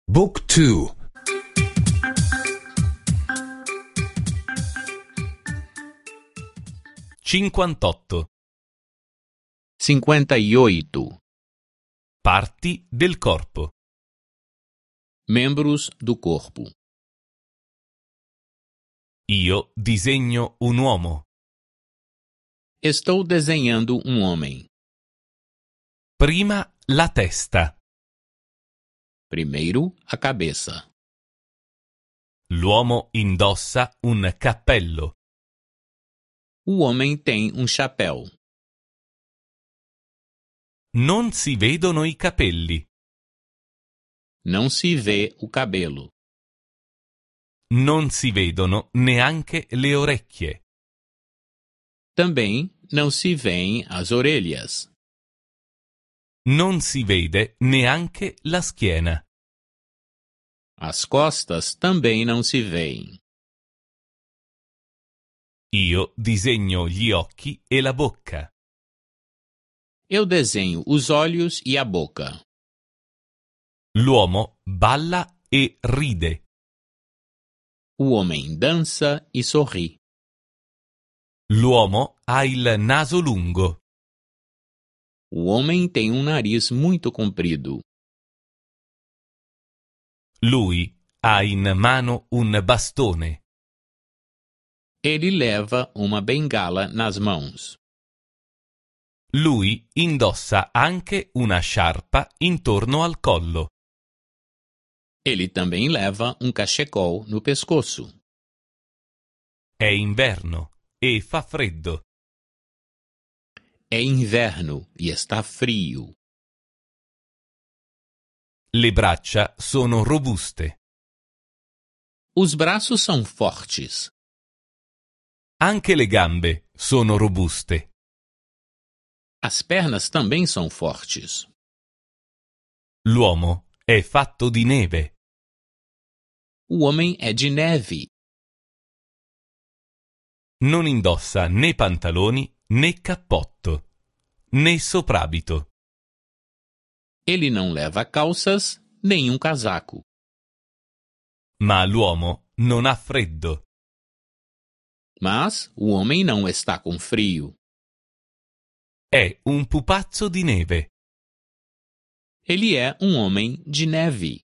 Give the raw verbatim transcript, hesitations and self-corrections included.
Book two. cinquantotto. cinquenta e oito. Parti del corpo. Membros do corpo. Io disegno un uomo. Estou desenhando um homem. Prima la testa. Primeiro, a cabeça. L'uomo indossa un cappello. O homem tem um chapéu. Non si vedono i capelli. Não se vê o cabelo. Non si vedono neanche le orecchie. Também não se vêem as orelhas. Non si vede neanche la schiena. As costas também não se veem. Io disegno gli occhi e la bocca. Eu desenho os olhos e a boca. L'uomo balla e ride. O homem dança e sorri. L'uomo ha il naso lungo. O homem tem um nariz muito comprido. Lui ha in mano un bastone. Ele leva uma bengala nas mãos. Lui indossa anche una sciarpa intorno al collo. Ele também leva um cachecol no pescoço. È inverno e fa freddo. É inverno e está frio. Le braccia sono robuste. Os braços são fortes. Anche le gambe sono robuste. As pernas também são fortes. L'uomo è fatto di neve. O homem é de neve. Non indossa né pantaloni né cappotto, né soprabito. Ele não leva calças nem um casaco. Ma l'uomo non ha freddo. Mas o homem não está com frio. È un pupazzo di neve. Ele é um homem de neve.